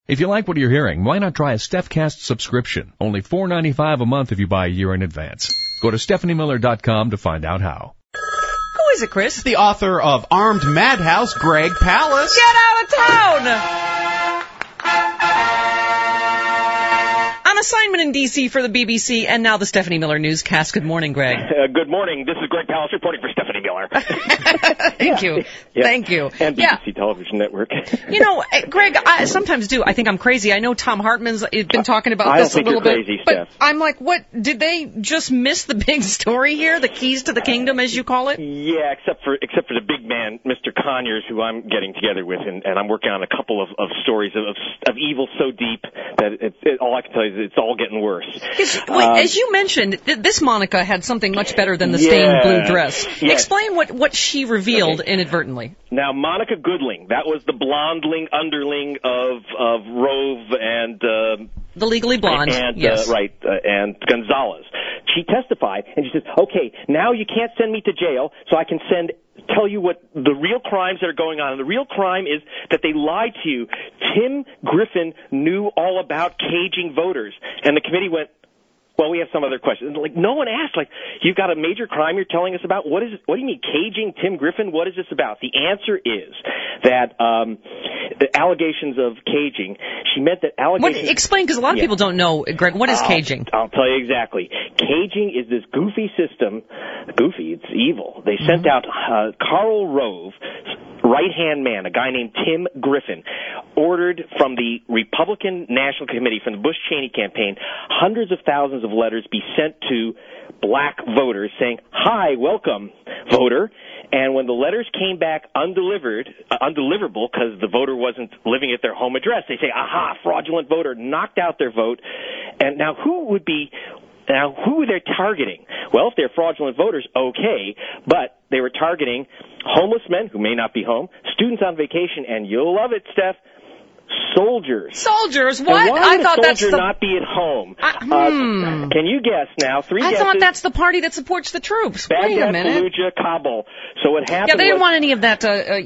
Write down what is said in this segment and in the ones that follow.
If you like what you're hearing, why not try a StephCast subscription? Only $4.95 a month if you buy a year in advance. Go to StephanieMiller.com to find out how. Who is it, Chris? The author of Armed Madhouse, Greg Palast. Get out of town! On assignment in D.C. for the BBC and now the Stephanie Miller Newscast. Good morning, Greg. Good morning. This is Greg Palast reporting for Stephanie Miller. Thank you. Yeah. Thank you. And BBC Television Network. You know, Greg, I sometimes do. I think I'm crazy. I know Tom Hartman's been talking about this a little bit. I don't think you're crazy, Steph. But I'm like, what? Did they just miss the big story here? The keys to the kingdom, as you call it? Yeah, except for the big man, Mr. Conyers, who I'm getting together with, and I'm working on a couple of stories of evil so deep that all I can tell you is it's all getting worse. As you mentioned, this Monica had something much better than the stained blue dress. Yes. Explain what she revealed inadvertently. Now, Monica Goodling, that was the blondeling underling of Rove and the Legally Blonde, yes. And Gonzalez. She testified, and she says, okay, now you can't send me to jail, so I can tell you what the real crimes that are going on. And the real crime is that they lied to you. Tim Griffin knew all about caging voters. And the committee went, well, we have some other questions. Like, no one asked, like, you've got a major crime you're telling us about? What do you mean, caging Tim Griffin? What is this about? The answer is that the allegations of caging, she meant that allegations... Explain, because a lot of people don't know, Greg, what is caging? I'll tell you exactly. Caging is this goofy system. Goofy, it's evil. They sent out Karl Rove, right-hand man, a guy named Tim Griffin, ordered from the Republican National Committee, from the Bush-Cheney campaign, hundreds of thousands of letters be sent to black voters saying, hi, welcome, voter. And when the letters came back undeliverable because the voter wasn't living at their home address, they say, aha, fraudulent voter, knocked out their vote. And now who are they targeting? Well, if they're fraudulent voters, okay, but they were targeting homeless men who may not be home, students on vacation, and you'll love it, Steph, soldiers. Soldiers? What? And why would a soldier not be at home? Can you guess now? Three guesses. I thought that's the party that supports the troops. Wait a minute. Fallujah, Kabul. So what happened? Yeah, they didn't want any of that,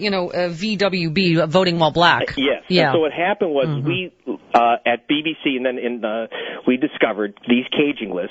VWB, voting while black. Yes. Yeah. So what happened was we at BBC, and then we discovered these caging lists.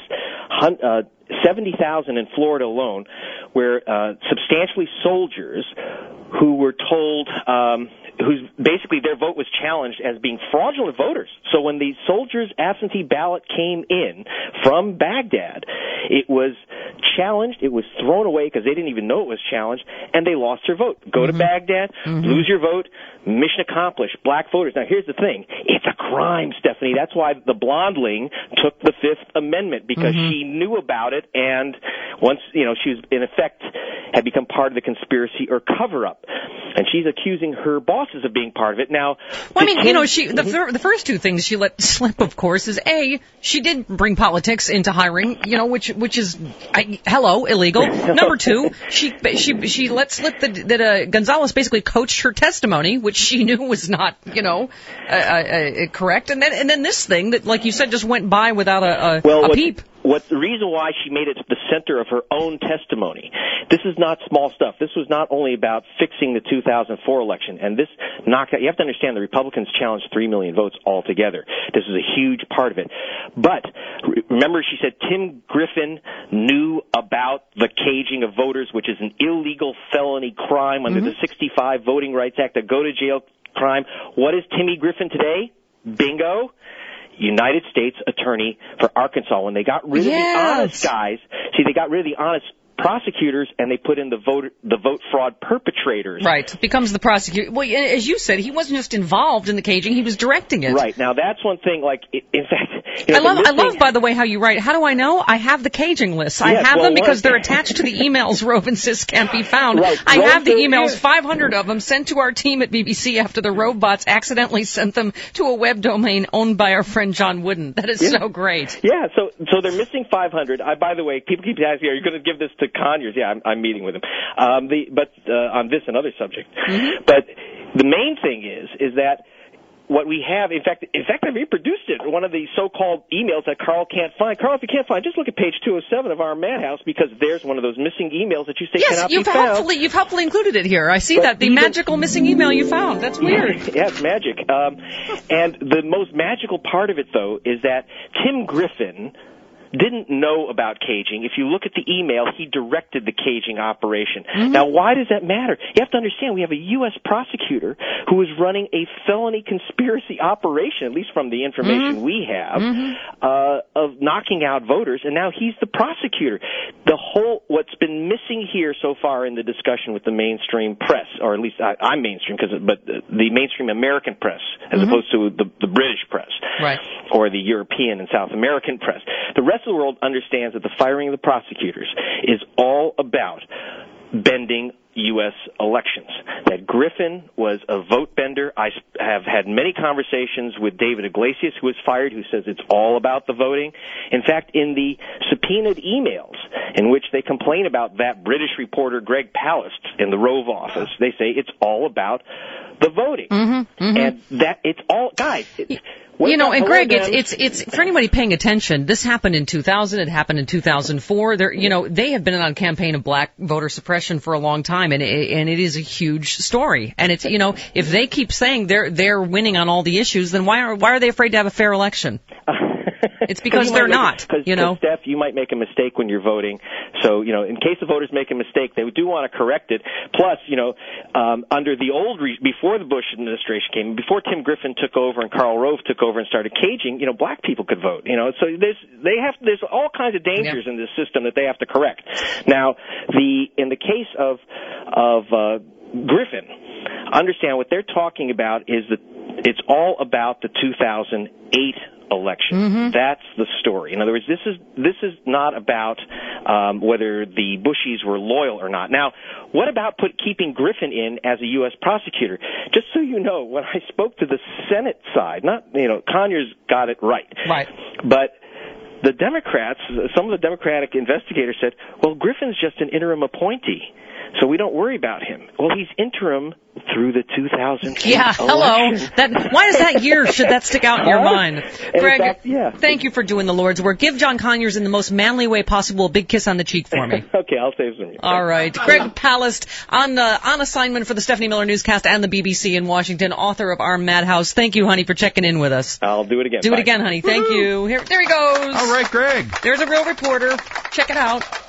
70,000 in Florida alone, where substantially soldiers who were told, whose basically their vote was challenged as being fraudulent voters. So when the soldiers' absentee ballot came in from Baghdad, it was challenged, it was thrown away because they didn't even know it was challenged, and they lost their vote. Go to Baghdad, lose your vote, mission accomplished, black voters. Now here's the thing, it's a crime, Stephanie. That's why the blondeling took the Fifth Amendment, because she knew about it, and once, she was, in effect, had become part of the conspiracy or cover-up. And she's accusing her bosses of being part of it. Now, well, the first two things she let slip, of course, is A, she did bring politics into hiring, which is, illegal. Number two, she let slip that Gonzalez basically coached her testimony, which she knew was not, correct. And then this thing that, like you said, just went by without a peep. What's the reason why she made it the center of her own testimony? This is not small stuff. This was not only about fixing the 2004 election, and this knocked out, you have to understand the Republicans challenged 3 million votes altogether. This was a huge part of it. But remember, she said Tim Griffin knew about the caging of voters, which is an illegal felony crime under the 65 Voting Rights Act, a go-to-jail crime. What is Timmy Griffin today? Bingo. United States Attorney for Arkansas. When they got rid of the honest guys, they got rid of the honest prosecutors, and they put in the vote fraud perpetrators. Right. Becomes the prosecutor. Well, as you said, he wasn't just involved in the caging, he was directing it. Right. Now, that's one thing, in fact... I love, by the way, how you write. How do I know? I have the caging lists. I have them because they're attached to the emails Rove insists can't be found. Right. I have the emails, 500 of them, sent to our team at BBC after the Rove bots accidentally sent them to a web domain owned by our friend John Wooden. That is so great. Yeah, so they're missing 500. By the way, people keep asking, are you going to give this to Conyers? Yeah, I'm meeting with him. But on this and other subject. But the main thing is that what we have, in fact, I reproduced it, one of the so-called emails that Carl can't find. Carl, if you can't find, just look at page 207 of our Madhouse, because there's one of those missing emails that you say cannot be found. You've helpfully included it here. I see that, the magical missing email you found. That's weird. Yeah, it's magic. And the most magical part of it, though, is that Tim Griffin didn't know about caging. If you look at the email, he directed the caging operation. Mm-hmm. Now, why does that matter? You have to understand, we have a U.S. prosecutor who is running a felony conspiracy operation, at least from the information we have, of knocking out voters, and now he's the prosecutor. What's been missing here so far in the discussion with the mainstream press, or at least I'm mainstream, but the mainstream American press, as opposed to the British press, right, or the European and South American press. The rest of the world understands that the firing of the prosecutors is all about bending U.S. elections. That Griffin was a vote bender. I have had many conversations with David Iglesias, who was fired, who says it's all about the voting. In fact, in the subpoenaed emails in which they complain about that British reporter Greg Palast in the Rove office, they say it's all about the voting. And that it's all, guys, and Greg, it's for anybody paying attention. This happened in 2000. It happened in 2004. They have been on a campaign of black voter suppression for a long time, and it is a huge story. And it's, if they keep saying they're winning on all the issues, then why are they afraid to have a fair election? It's because they're not. Because, Steph, you might make a mistake when you're voting. So, in case the voters make a mistake, they do want to correct it. Plus, under the before the Bush administration came, before Tim Griffin took over and Karl Rove took over and started caging, black people could vote. So there's all kinds of dangers in this system that they have to correct. Now, in the case of Griffin, understand what they're talking about is that it's all about the 2008 election. That's the story. In other words, this is not about whether the Bushies were loyal or not. Now, what about keeping Griffin in as a U.S. prosecutor? Just so you know, when I spoke to the Senate side, Conyers got it right. Right. But the Democrats, some of the Democratic investigators said, well, Griffin's just an interim appointee, so we don't worry about him. Well, he's interim through the 2008 election. Why does that year, should that stick out in your mind? Greg, thank you for doing the Lord's work. Give John Conyers in the most manly way possible a big kiss on the cheek for me. Okay, I'll save some. All right. Greg Palast, on assignment for the Stephanie Miller Newscast and the BBC in Washington, author of Armed Madhouse. Thank you, honey, for checking in with us. I'll do it again. Do it again, honey. Thank you. There he goes. All right, Greg. There's a real reporter. Check it out.